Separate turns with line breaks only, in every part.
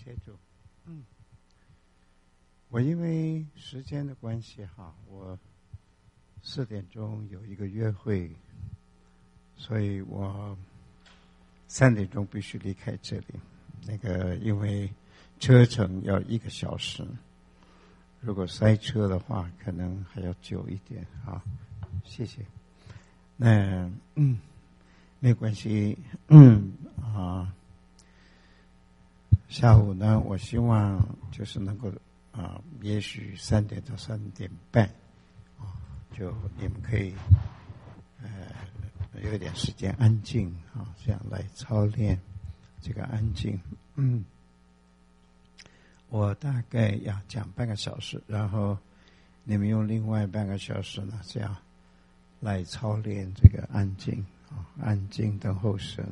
谢主。我因为时间的关系我4点钟有一个约会，所以我3点钟必须离开这里。因为车程要1个小时，如果塞车的话，可能还要久一点。好，谢谢。那没关系。下午呢，我希望就是能够也许3点到3点半就你们可以有点时间安静这样来操练这个安静。我大概要讲半个小时，然后你们用另外半个小时呢，这样来操练这个安静安静等候神。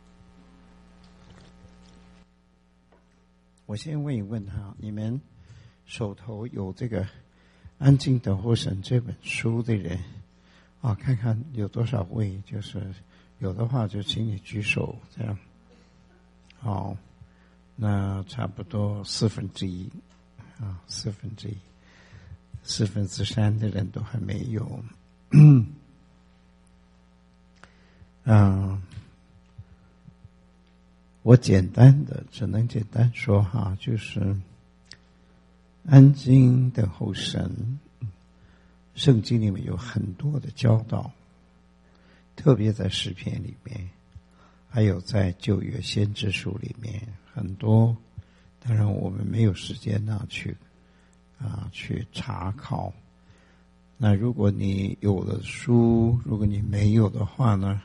我先问一问你们手头有这个《安静等候神》这本书的人看看有多少位，就是有的话就请你举手，这样。好，那差不多1/4，1/3的人都还没有。我只能简单说就是安静等候神。圣经里面有很多的教导，特别在诗篇里面，还有在旧约先知书里面很多。当然我们没有时间去查考。那如果你有了书，如果你没有的话呢，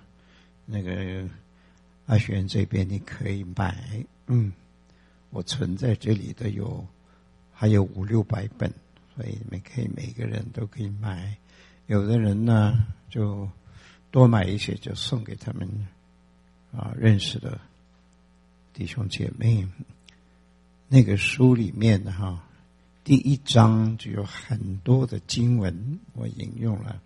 阿璇这边你可以买。我存在这里的还有500-600本，所以你们可以每个人都可以买。有的人呢就多买一些，就送给他们认识的弟兄姐妹。那个书里面第1章就有很多的经文，我引用了。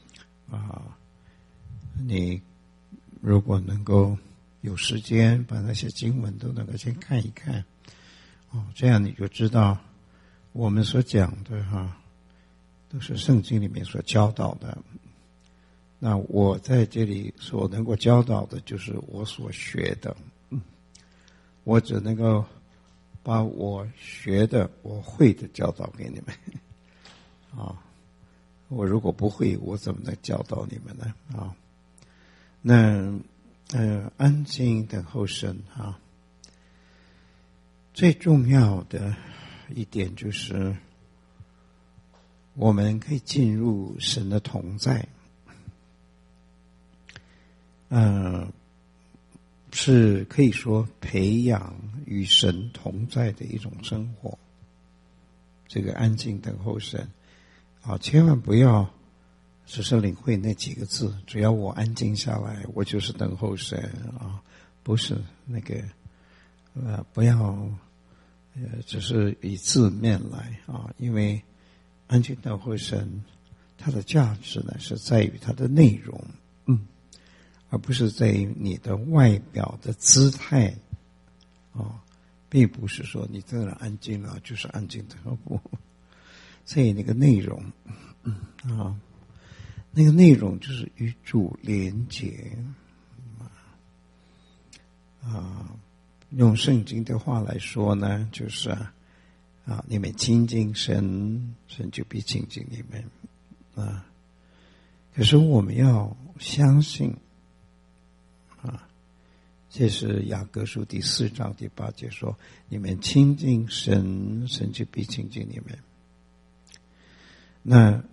你如果能够有时间把那些经文都能够先看一看，这样你就知道我们所讲的都是圣经里面所教导的。那我在这里所能够教导的就是我所学的，我只能够把我学的我会的教导给你们。我如果不会，我怎么能教导你们呢？那安静等候神最重要的一点就是我们可以进入神的同在。是可以说培养与神同在的一种生活。这个安静等候神千万不要只是领会那几个字，只要我安静下来，我就是等候神不是不要只是以字面来因为安静等候神它的价值呢是在于它的内容，而不是在于你的外表的姿态并不是说你这个人安静了就是安静的，不，所以那个内容那个内容就是与主连结用圣经的话来说呢，就是你们亲近神，神就必亲近你们可是我们要相信这是雅各书第4章第8节说，你们亲近神，神就必亲近你们。那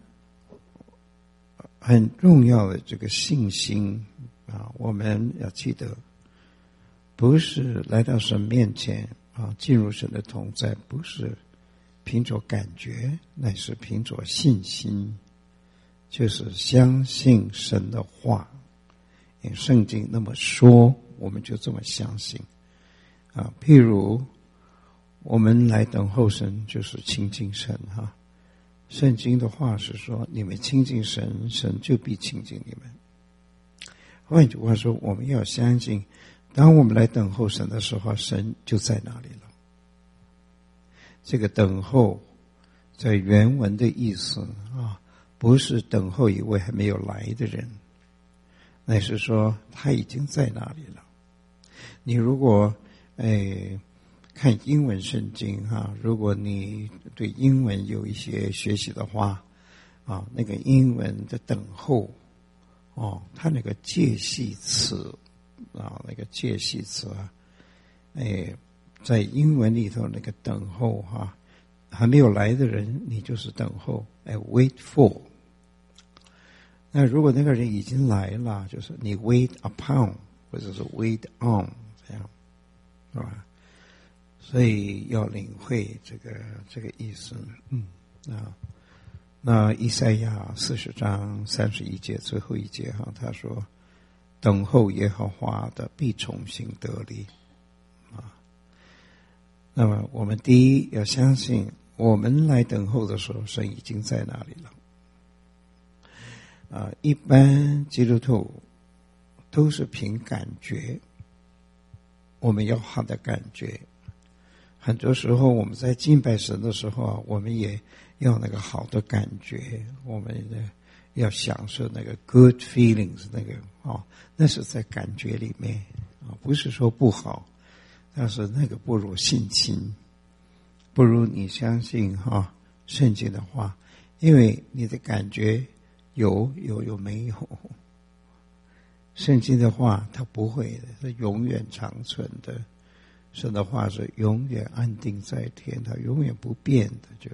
很重要的这个信心我们要记得，不是来到神面前进入神的同在，不是凭着感觉，乃是凭着信心，就是相信神的话。因为圣经那么说，我们就这么相信譬如我们来等候神，就是亲近神圣经的话是说，你们亲近神，神就必亲近你们。换句话说，我们要相信，当我们来等候神的时候，神就在那里了。 这个等候在原文的意思啊，不是等候一位还没有来的人，乃是说他已经在那里了。你如果看英文圣经啊，如果你对英文有一些学习的话啊，那个英文的等候哦，它那个介系词啊，那个介系词啊，在英文里头那个等候哈，还没有来的人，你就是等候，wait for。那如果那个人已经来了，就是你 wait upon 或者是 wait on 这样，是吧？所以要领会这个意思。那以赛亚40章31节最后一节哈，他说：“等候耶和华的必重新得力。”啊，那么我们第一要相信，我们来等候的时候，神已经在那里了。一般基督徒都是凭感觉，我们要好的感觉。很多时候我们在敬拜神的时候啊，我们也要那个好的感觉，我们要享受那个 good feelings， 那个那是在感觉里面啊，不是说不好，但是那个不如信心，不如你相信圣经的话，因为你的感觉有没有，圣经的话它不会的，是永远长存的。神的话是永远安定在天，它永远不变的。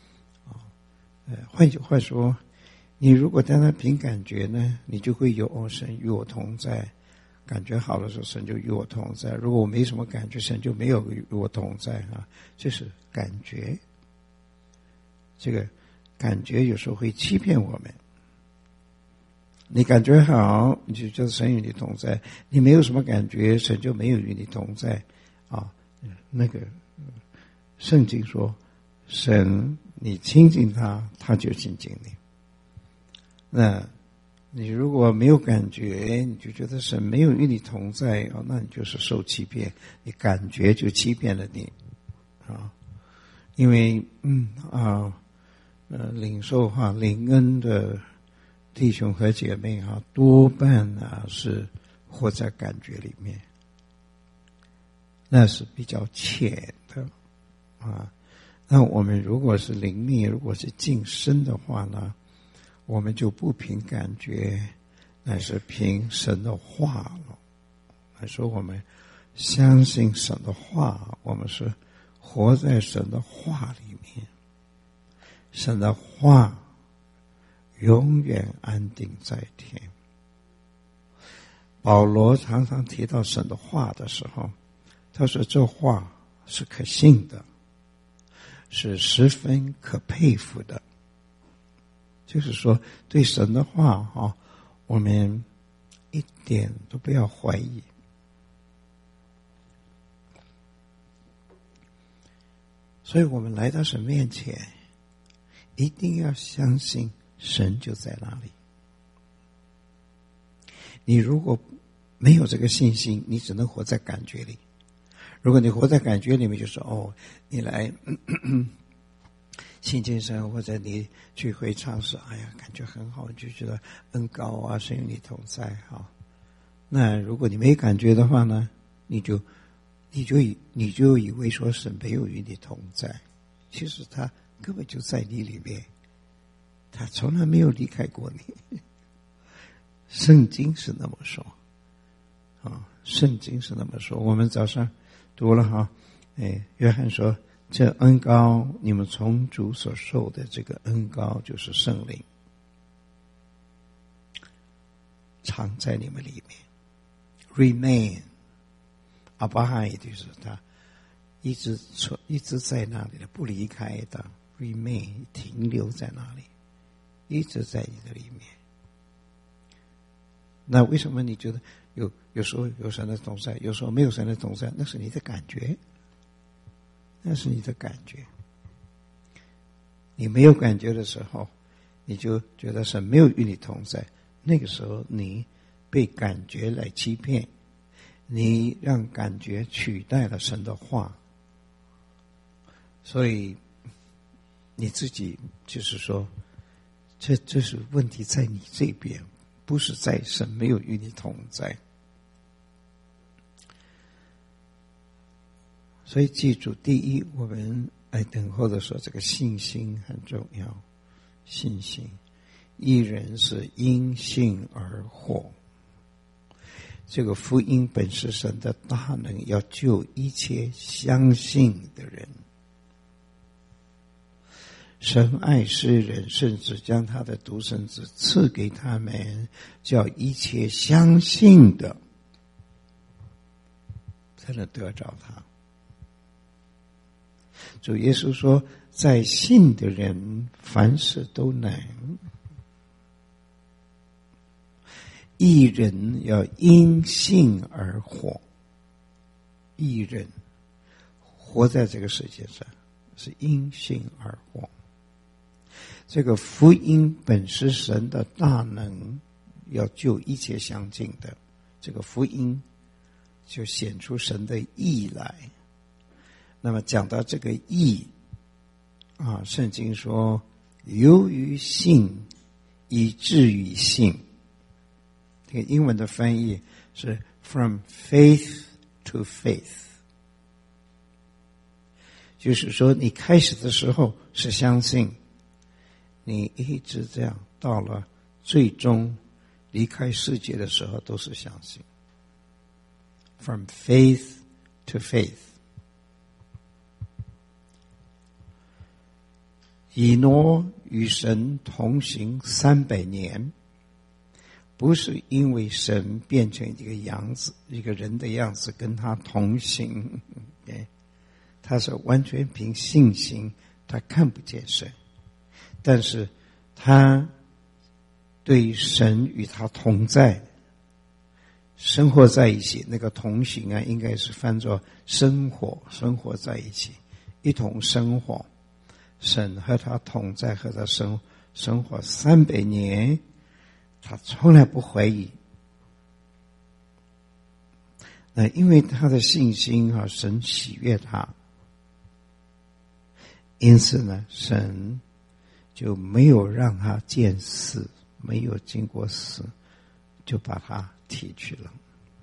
换句话说，你如果单单凭感觉呢，你就会有神与我同在。感觉好的时候，神就与我同在；如果我没什么感觉，神就没有与我同在啊。这是感觉，这个感觉有时候会欺骗我们。你感觉好，你就觉得神与你同在；你没有什么感觉，神就没有与你同在。那个圣经说，神你亲近他，他就亲近你。那你如果没有感觉，你就觉得神没有与你同在那你就是受欺骗，你感觉就欺骗了你因为领受灵恩的弟兄和姐妹多半是活在感觉里面。那是比较浅的那我们如果是灵命，如果是近身的话呢，我们就不凭感觉，乃是凭神的话了。来说我们相信神的话，我们是活在神的话里面，神的话永远安定在天。保罗常常提到神的话的时候，他说这话是可信的，是十分可佩服的。就是说对神的话我们一点都不要怀疑。所以我们来到神面前，一定要相信神就在那里。你如果没有这个信心，你只能活在感觉里。如果你活在感觉里面，就说你来亲近神，或者你聚会唱诗，感觉很好，就觉得恩膏神与你同在那如果你没感觉的话呢，你就以为说神没有与你同在，其实他根本就在你里面，他从来没有离开过你。圣经是那么说圣经是那么说。我们早上读了约翰说，这恩膏你们从主所受的这个恩膏就是圣灵，藏在你们里面 remain abide， 就是他一直在那里的，不离开的 remain 停留在那里，一直在你的里面。那为什么你觉得有时候有神的同在，有时候没有神的同在？那是你的感觉，那是你的感觉。你没有感觉的时候，你就觉得神没有与你同在，那个时候你被感觉来欺骗，你让感觉取代了神的话， 所以你自己就是说，这是问题在你这边，不是在神没有与你同在。所以记住，第一，我们来等候的时候，这个信心很重要。信心，义人是因信而活。这个福音本是神的大能，要救一切相信的人。神爱世人，甚至将他的独生子赐给他们，叫一切相信的才能得着他。主耶稣说，在信的人凡事都能。义人要因信而活。义人活在这个世界上是因信而活。这个福音本是神的大能，要救一切相信的。这个福音就显出神的义来。那么讲到这个义啊，圣经说由于信以至于信，这个英文的翻译是 from faith to faith， 就是说你开始的时候是相信，你一直这样到了最终离开世界的时候都是相信。 from faith to faith。以诺与神同行300年，不是因为神变成一个样子，一个人的样子跟他同行，他是完全凭信心，他看不见神，但是他对神与他同在，生活在一起。那个同行啊，应该是翻作生活在一起，一同生活。神和他同在，和他生活300年，他从来不怀疑。因为他的信心啊，神喜悦他，因此呢，神就没有让他见死，没有经过死，就把他提去了。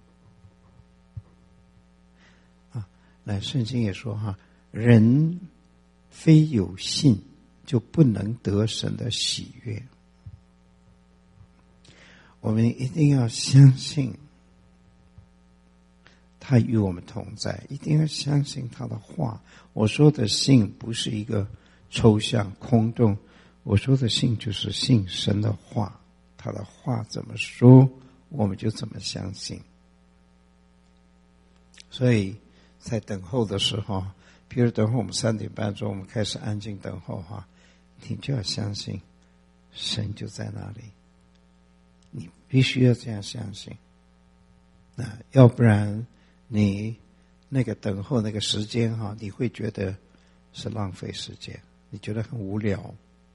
那圣经也说人非有信就不能得神的喜悦。我们一定要相信他与我们同在，一定要相信他的话。我说的信不是一个抽象空洞，我说的信就是信神的话，他的话怎么说我们就怎么相信。所以在等候的时候，比如等候我们3点半钟我们开始安静等候你就要相信神就在那里，你必须要这样相信。要不然你那个等候那个时间你会觉得是浪费时间，你觉得很无聊，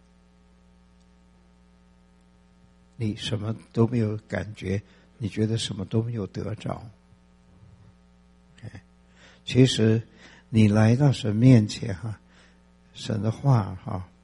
你什么都没有感觉，你觉得什么都没有得着。其实你来到神面前神的话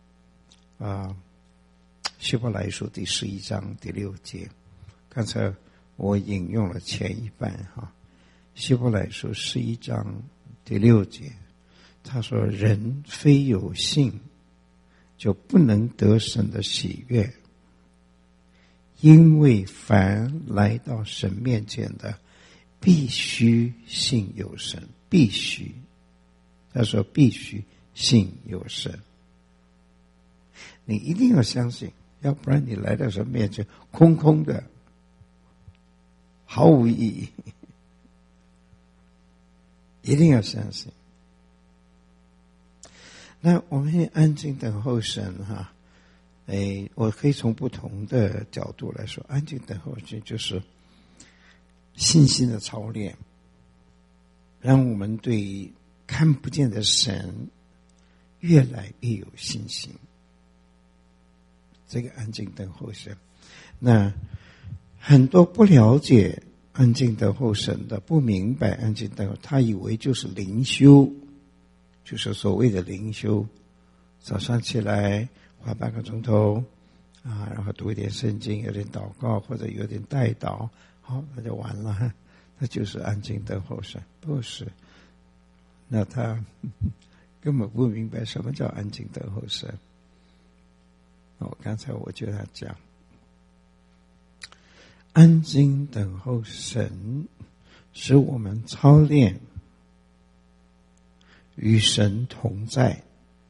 希伯来书第11章第6节，刚才我引用了前一半希伯来书11章第6节，他说人非有信就不能得神的喜悦，因为凡来到神面前的必须信有神，必须，他说必须信有神。你一定要相信，要不然你来到神面前空空的，毫无意义。一定要相信。那我们安静等候神我可以从不同的角度来说，安静等候神就是信心的操练，让我们对看不见的神越来越有信心。这个安静等候神，那很多不了解安静等候神的，不明白安静等候，他以为就是灵修， 就是所谓的灵修，早上起来花半个钟头然后读一点圣经，有点祷告或者有点代祷，好，那就完了，那就是安静等候神。不是，那他根本不明白什么叫安静等候神。刚才我就要讲，安静等候神使我们操练与神同在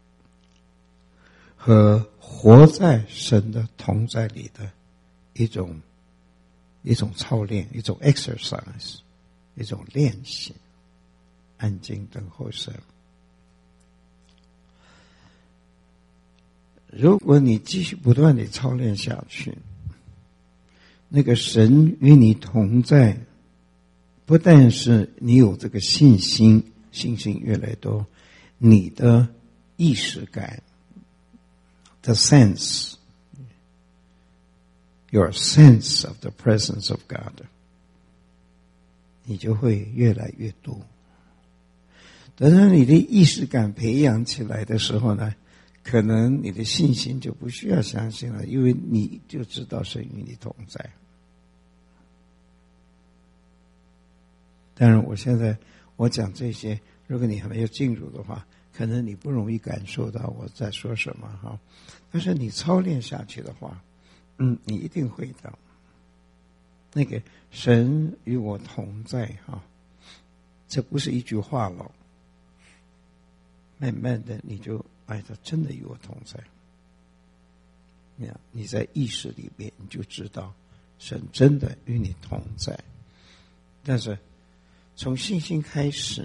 和活在神的同在里的一种操练，一种 exercise， 一种练习。安静等候神。如果你继续不断地操练下去，那个神与你同在，不但是你有这个信心越来越多，你的意识感 the sense your sense of the presence of God 你就会越来越多。等到你的意识感培养起来的时候呢，可能你的信心就不需要相信了，因为你就知道神与你同在。当然我讲这些，如果你还没有进入的话，可能你不容易感受到我在说什么哈。但是你操练下去的话，你一定会的。那个神与我同在哈，这不是一句话了，慢慢的你就他真的与我同在。你在意识里面你就知道神真的与你同在。但是从信心开始，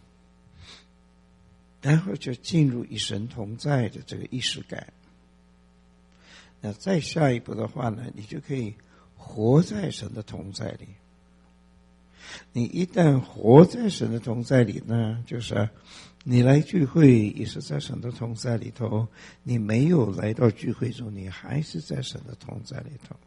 然后就进入与神同在的这个意识感。那再下一步的话呢，你就可以活在神的同在里。你一旦活在神的同在里呢，就是你来聚会也是在神的同在里头，你没有来到聚会中，你还是在神的同在里头。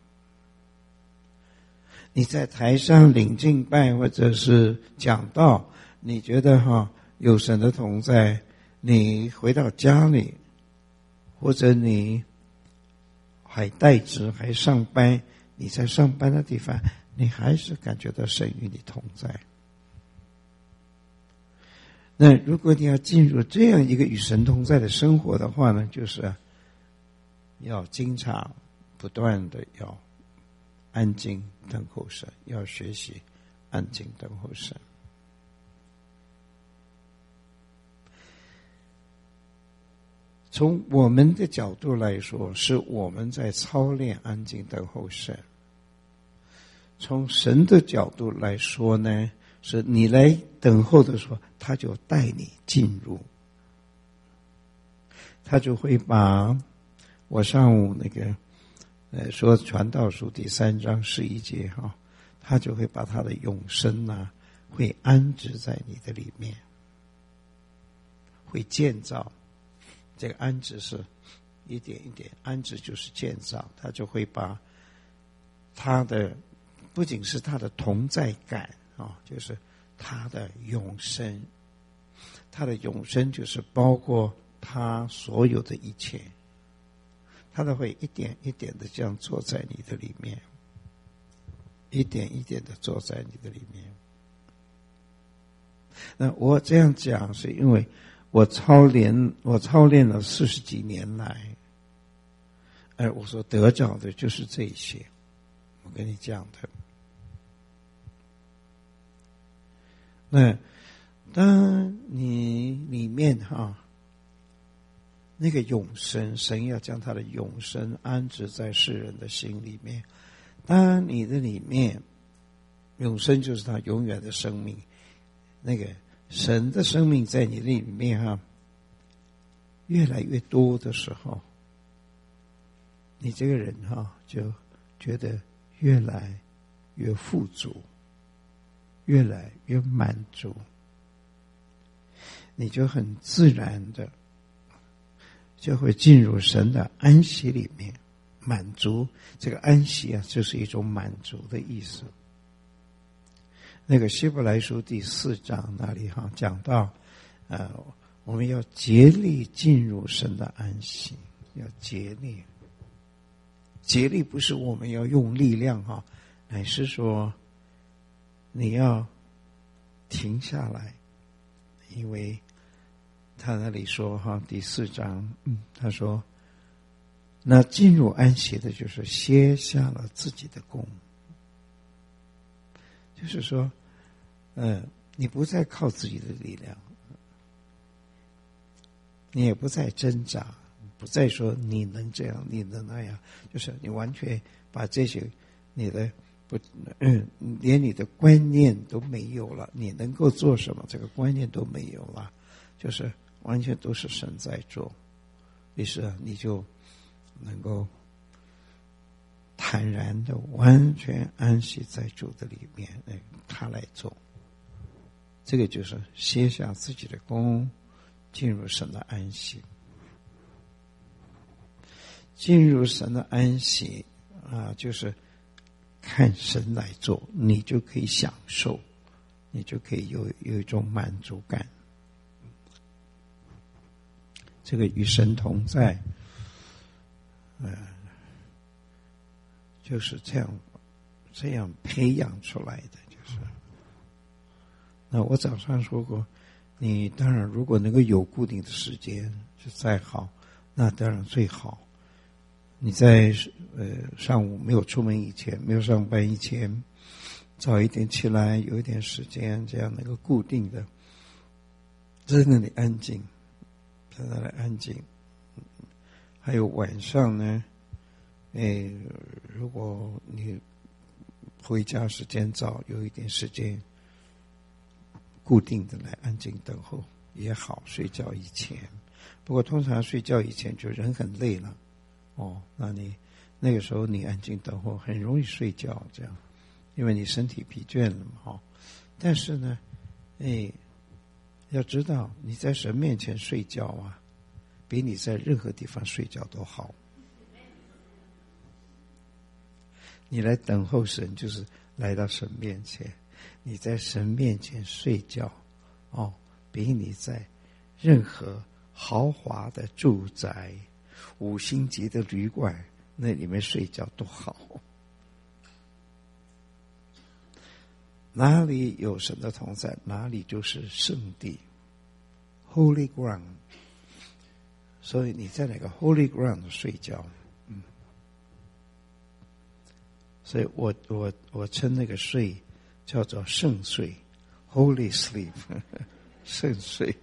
你在台上领敬拜或者是讲道，你觉得有神的同在，你回到家里或者你还带职还上班，你在上班的地方，你还是感觉到神与你同在。那如果你要进入这样一个与神同在的生活的话呢，就是要经常不断的要安静等候神，要学习安静等候神。从我们的角度来说，是我们在操练安静等候神。从神的角度来说呢，是你来等候的时候，他就带你进入，他就会把我上午那个说传道书第3章11节他就会把他的永生会安置在你的里面，会建造。这个安置是一点一点，安置就是建造，他就会把他的不仅是他的同在感就是他的永生。他的永生就是包括他所有的一切，他都会一点一点的这样坐在你的里面，一点一点的坐在你的里面。那我这样讲是因为我操练了40几年来，而我所得着的就是这些，我跟你讲的。那当你里面那个永生，神要将他的永生安置在世人的心里面。当你的里面永生就是他永远的生命，那个神的生命在你里面越来越多的时候，你这个人就觉得越来越富足，越来越满足，你就很自然的就会进入神的安息里面。满足，这个安息就是一种满足的意思。那个希伯来书第4章那里讲到我们要竭力进入神的安息，要竭力。竭力不是我们要用力量哈，乃是说你要停下来，因为他那里说哈，第4章，他说，那进入安息的，就是歇下了自己的功，就是说，你不再靠自己的力量，你也不再挣扎，不再说你能这样，你能那样，就是你完全把这些你的连你的观念都没有了，你能够做什么，这个观念都没有了，就是完全都是神在做，于是你就能够坦然的完全安息在主的里面，他来做。这个就是歇下自己的功，进入神的安息。进入神的安息就是看神来做，你就可以享受，你就可以有一种满足感。这个与神同在，就是这样培养出来的。就是那我早上说过，你当然如果能够有固定的时间就再好，那当然最好。你在上午没有出门以前，没有上班以前，早一点起来，有一点时间，这样能够固定的在那里安静，在那里安静。还有晚上呢，如果你回家时间早，有一点时间固定的来安静等候也好，睡觉以前。不过通常睡觉以前就人很累了，那你那个时候你安静等候很容易睡觉，这样，因为你身体疲倦了嘛，但是呢，要知道你在神面前睡觉比你在任何地方睡觉都好。你来等候神，就是来到神面前，你在神面前睡觉，比你在任何豪华的住宅、5星级的旅馆那里面睡觉都好。哪里有神的同在，哪里就是圣地 ，Holy Ground。所以你在那个 Holy Ground 睡觉，所以我称那个睡叫做圣睡 ，Holy Sleep， 圣睡。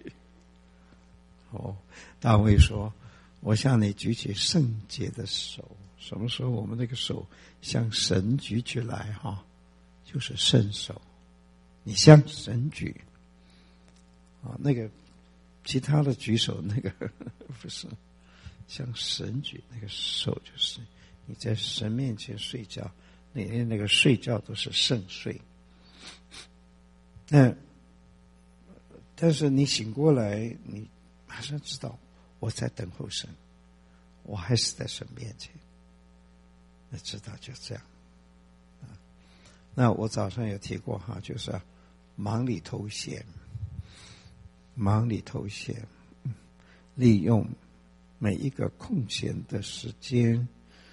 大卫说：“我向你举起圣洁的手。”什么时候我们那个手向神举起来就是圣手。你向神举那个其他的举手那个不是向神举，那个手就是你在神面前睡觉，你那个睡觉都是圣睡。但是你醒过来，你马上知道我在等候神，我还是在神面前，那知道就这样。那我早上有提过就是忙里偷闲，利用每一个空闲的时间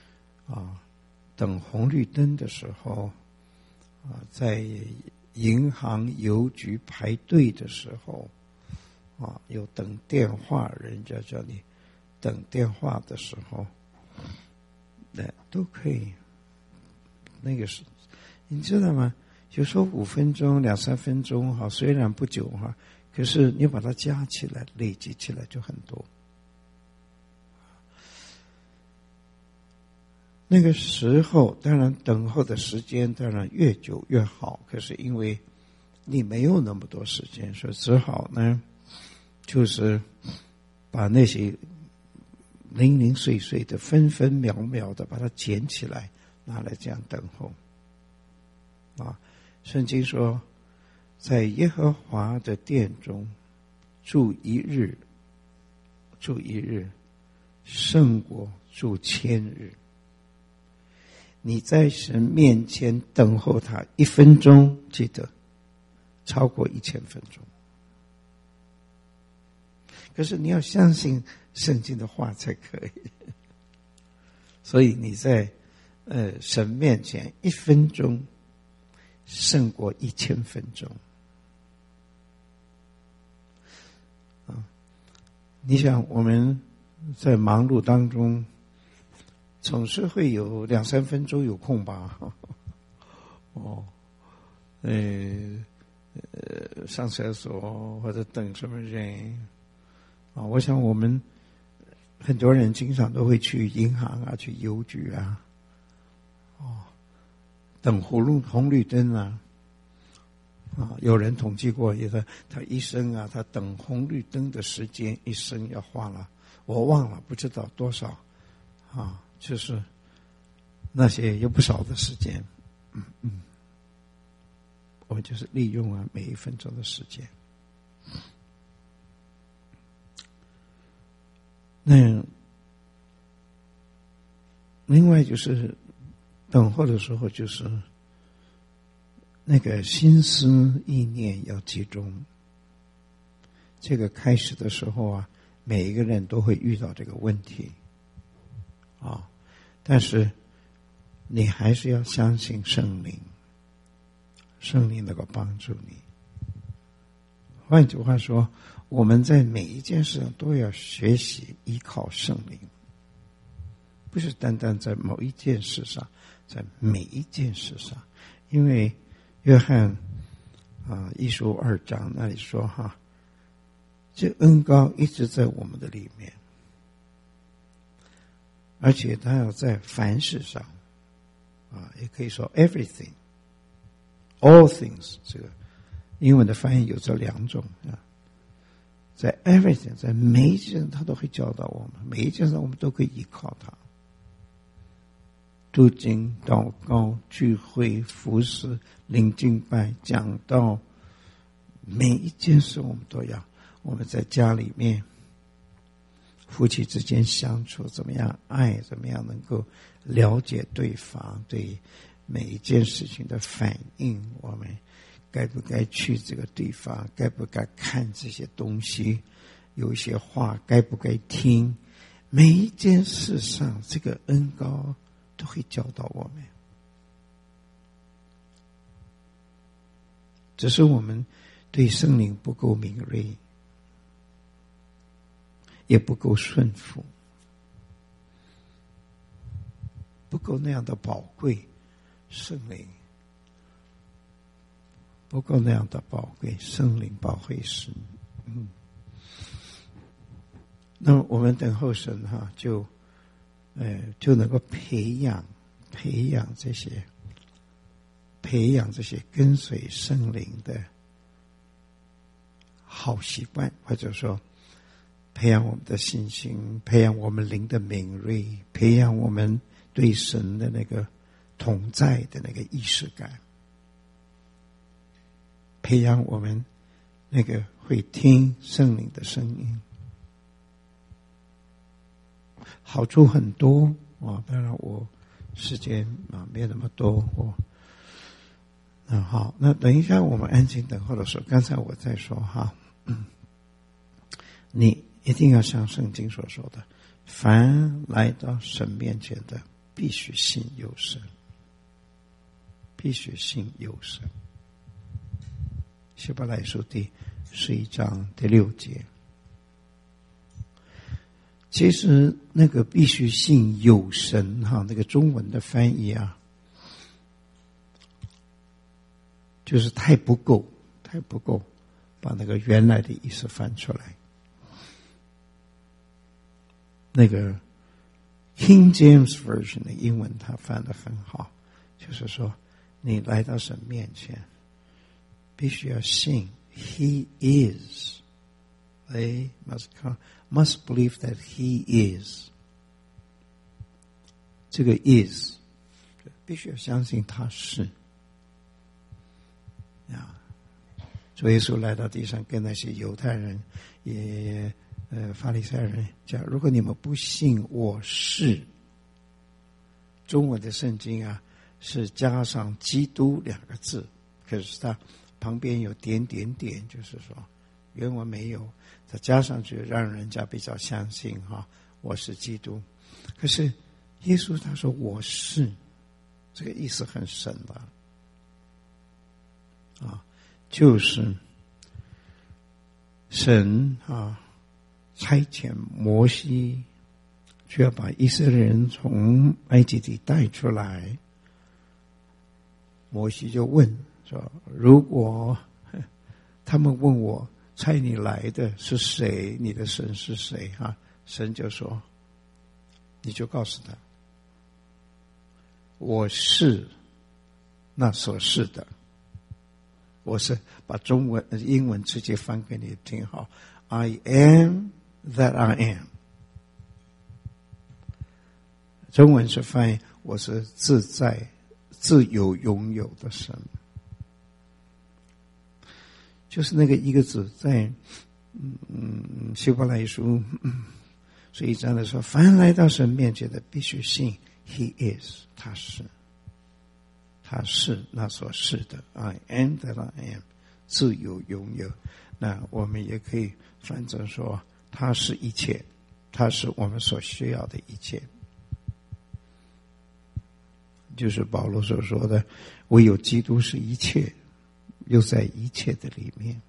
等红绿灯的时候在银行邮局排队的时候有等电话，人家叫你等电话的时候，都可以。那个是你知道吗？有时候5分钟、2-3分钟虽然不久可是你把它加起来、累积起来就很多。那个时候当然等候的时间当然越久越好，可是因为你没有那么多时间，所以只好呢就是把那些零零碎碎的、分分秒秒的把它捡起来，拿来这样等候圣经说，在耶和华的殿中住一日胜过住1000日。你在神面前等候他1分钟，记得超过1000分钟。 可是你要相信圣经的话才可以。所以你在神面前1分钟胜过1000分钟。你想我们在忙碌当中，总是会有2-3分钟有空吧？上厕所或者等什么人啊？我想我们很多人经常都会去银行啊，去邮局啊，等红绿灯啊。有人统计过，他一生啊，他等红绿灯的时间一生要花了，我忘了不知道多少啊，就是那些有不少的时间。我们就是利用每1分钟的时间。那另外就是等候的时候，就是那个心思意念要集中。这个开始的时候啊，每一个人都会遇到这个问题但是你还是要相信圣灵，圣灵能够帮助你。换句话说，我们在每一件事上都要学习依靠圣灵，不是单单在某一件事上，在每一件事上。因为约翰1书2章那里说这恩膏一直在我们的里面，而且他要在凡事上也可以说 everything all things， 这个英文的翻译有这2种在 everything， 在每一件他都会教导我们，每一件上我们都可以依靠他。读经、祷告、聚会、服侍、领敬拜、讲道，每一件事我们都要。我们在家里面夫妻之间相处，怎么样爱，怎么样能够了解对方，对每一件事情的反应，我们该不该去这个地方，该不该看这些东西，有一些话该不该听，每一件事上这个恩膏都会教导我们。只是我们对圣灵不够敏锐，也不够顺服，不够那样的宝贵。圣灵不够那样的宝贵，圣灵宝贵师。那么我们等候神就能够培养这些跟随圣灵的好习惯，或者说培养我们的信心，培养我们灵的敏锐，培养我们对神的那个同在的那个意识感，培养我们那个会听圣灵的声音。好处很多当然我时间没有那么多好，那等一下我们安静等候的时候，刚才我在说你一定要像圣经所说的，凡来到神面前的，必须信有神，必须信有神。希伯来书第11章第6节。其实那个必须信有神那个中文的翻译就是太不够，把那个原来的意思翻出来。那个 King James Version 的英文他翻得很好，就是说你来到神面前必须要信 He is， they must believe that He is， 这个 is 必须要相信他是主耶稣来到地上，跟那些犹太人也法利赛人讲，如果你们不信我是，中文的圣经是加上基督2个字，可是它旁边有点点点，就是说原文没有，再加上去让人家比较相信我是基督。可是耶稣他说我是，这个意思很深的就是神差遣摩西就要把以色列人从埃及地带出来。摩西就问说，如果他们问我差你来的是谁，你的神是谁神就说，你就告诉他，我是那所是的。我是把英文直接翻给你听I am that I am。 中文是翻译我是自在自由拥有的神。就是那个一个字在希伯来书1章的说，凡来到神面前的必须信 He is， 他是那所是的 I am that I am， 自由拥有。那我们也可以反正说他是一切，他是我们所需要的一切。就是保罗所说的，唯有基督是一切，又在一切的里面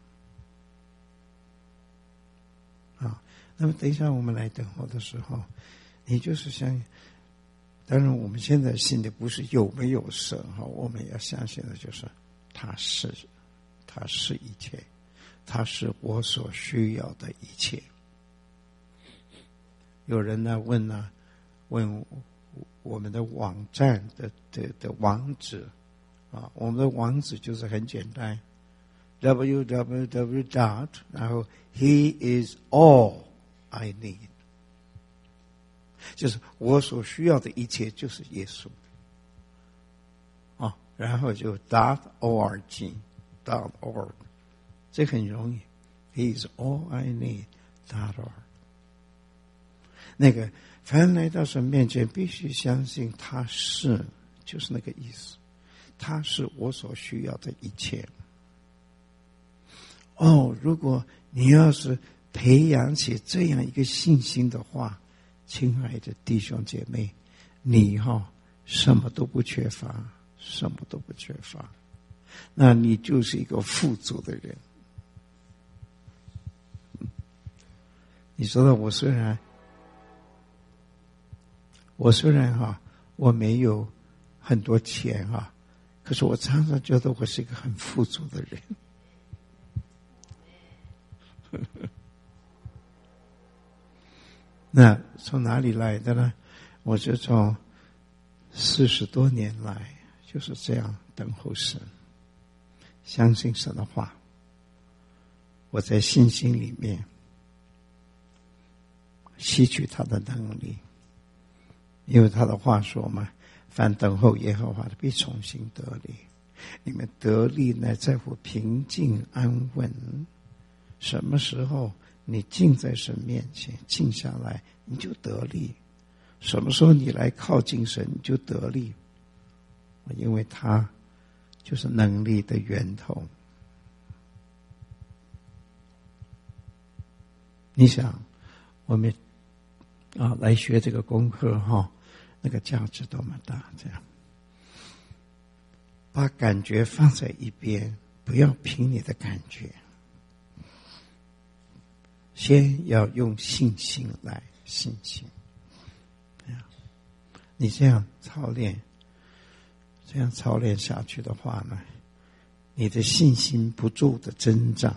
那么等一下我们来等候的时候，你就是相，当然我们现在信的不是有没有神我们要相信的就是他是一切，他是我所需要的一切。有人呢问我们的网站的网址我们的网址就是很简单 www. 然后 He is all I need， 就是我所需要的一切就是耶稣然后就 .org， 这很容易 He is all I need .org。 那个凡来到神面前必须相信他是，就是那个意思，他是我所需要的一切。如果你要是培养起这样一个信心的话，亲爱的弟兄姐妹，你什么都不缺乏，什么都不缺乏，那你就是一个富足的人。你知道我虽然我没有很多钱可是我常常觉得我是一个很富足的人。那从哪里来的呢？我就从40多年来就是这样等候神，相信神的话，我在信心里面吸取他的能力。因为他的话说嘛，凡等候耶和华的必重新得力。你们得力乃在乎平静安稳。什么时候你静在神面前，静下来，你就得力。什么时候你来靠近神，你就得力。因为他就是能力的源头。你想我们来学这个功课那个价值多么大，这样把感觉放在一边，不要凭你的感觉，先要用信心来，信心。你这样操练下去的话呢，你的信心不住的增长，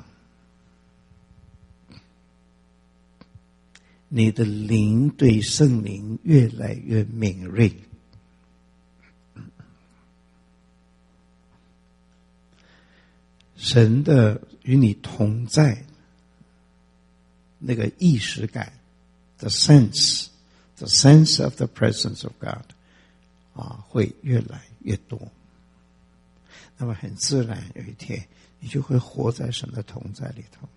你的灵对圣灵越来越敏锐。神的与你同在那个意识感 the sense of the presence of God 会越来越多。那么很自然有一天你就会活在神的同在里头。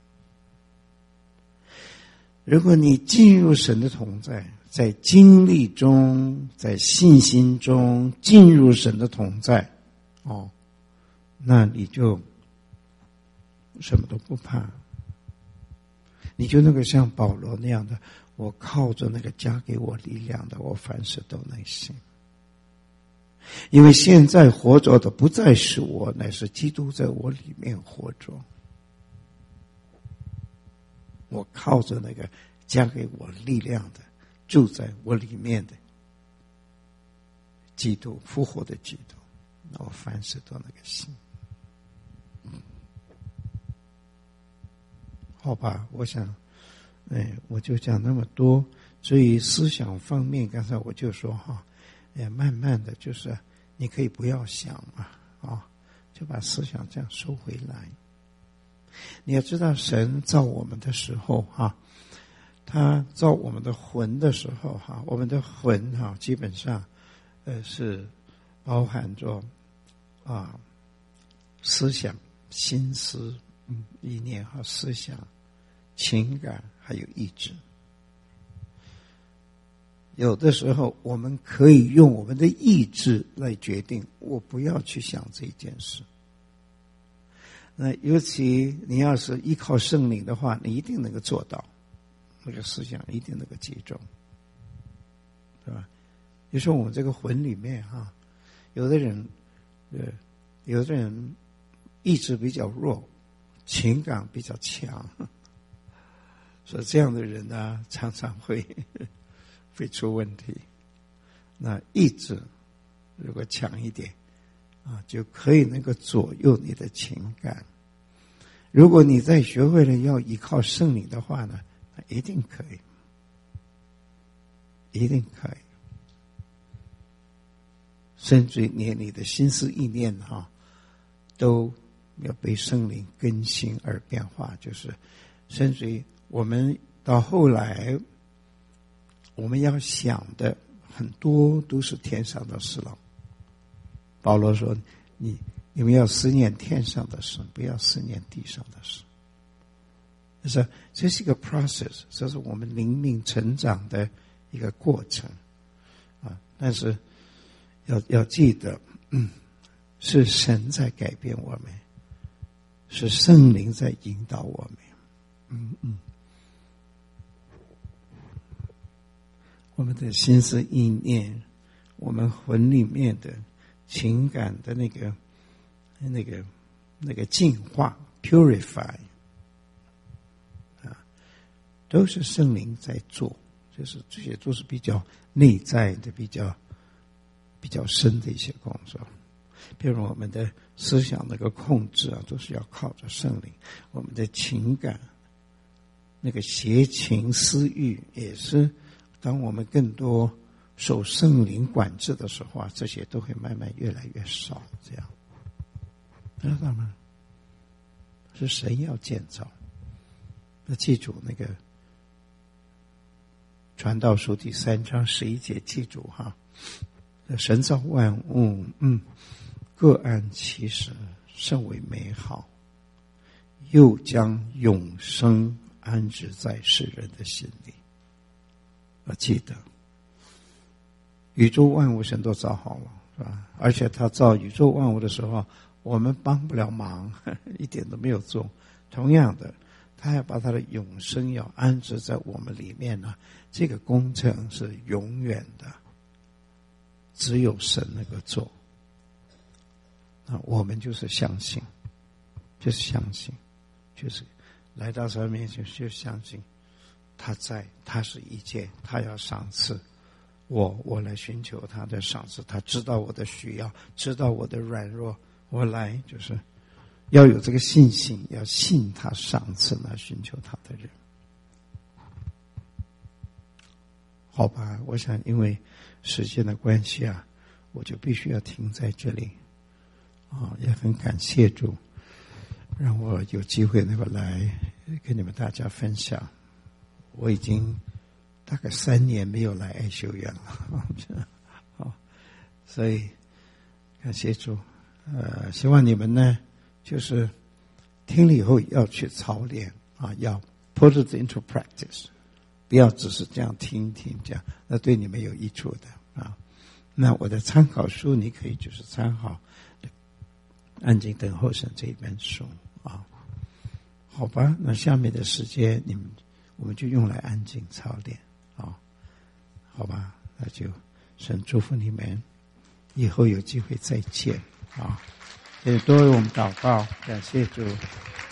如果你进入神的同在，在经历中，在信心中进入神的同在那你就什么都不怕， 你就能够像保罗那样的，我靠着那个加给我力量的，我凡事都能行。因为现在活着的不再是我，乃是基督在我里面活着。我靠着那个加给我力量的，住在我里面的基督，复活的基督，那我凡事都能够行。好吧，我想，我就讲那么多。至于思想方面，刚才我就说慢慢的就是你可以不要想嘛，就把思想这样收回来。你要知道，神造我们的时候他造我们的魂的时候我们的魂基本上是包含着思想、心思、意念和思想、情感还有意志。有的时候我们可以用我们的意志来决定，我不要去想这件事。那尤其你要是依靠圣灵的话，你一定能够做到，那个思想一定能够集中，对吧？有时候我们这个魂里面有的人意志比较弱，情感比较强，所以这样的人呢，常常会出问题。那意志如果强一点就可以能够左右你的情感。如果你再学会了要依靠圣灵的话呢，那一定可以，一定可以。甚至连你的心思意念都要被圣灵更新而变化。就是甚至于我们到后来，我们要想的很多都是天上的事了。保罗说，你们要思念天上的事，不要思念地上的事。就是这是一个 process， 这是我们灵命成长的一个过程但是要记得是神在改变我们，是圣灵在引导我们。我们的心思意念，我们魂里面的情感的那个净化 purify 都是圣灵在做，就是这些都是比较内在的比较深的一些工作。比如我们的思想那个控制都是要靠着圣灵。我们的情感那个邪情私欲也是，当我们更多受圣灵管制的时候这些都会慢慢越来越少。这样知道吗？是神要建造。那记住那个传道书第3章11节，记住神造万物各按其时，甚为美好，又将永生安置在世人的心里。要记得宇宙万物神都造好了，是吧？而且他造宇宙万物的时候，我们帮不了忙，一点都没有做。同样的，他要把他的永生要安置在我们里面呢，这个工程是永远的，只有神能够做。那我们就是相信，就是来到神面前就相信他在，他是一切，他要赏赐我来寻求他的赏赐，他知道我的需要，知道我的软弱，我来就是要有这个信心，要信他赏赐来寻求他的人。好吧，我想因为时间的关系我就必须要停在这里也很感谢主让我有机会能够来跟你们大家分享。我已经大概3年没有来爱修院了所以感谢主。希望你们呢就是听了以后要去操练要 put it into practice， 不要只是这样听这样，那对你们有益处的那我的参考书你可以就是参考安静等候神这一本书好吧。那下面的时间你们我们就用来安静操练啊，好吧？那就神祝福你们，以后有机会再见啊！也多为我们祷告，感谢主。